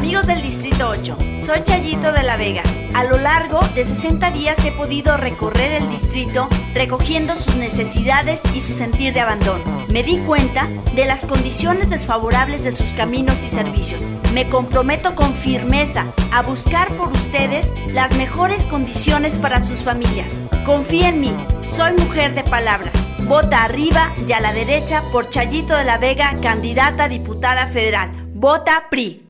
Amigos del Distrito 8, soy Chayito de la Vega. A lo largo de 60 días he podido recorrer el distrito recogiendo sus necesidades y su sentir de abandono. Me di cuenta de las condiciones desfavorables de sus caminos y servicios. Me comprometo con firmeza a buscar por ustedes las mejores condiciones para sus familias. Confía en mí, soy mujer de palabra. Vota arriba y a la derecha por Chayito de la Vega, candidata a diputada federal. Vota PRI.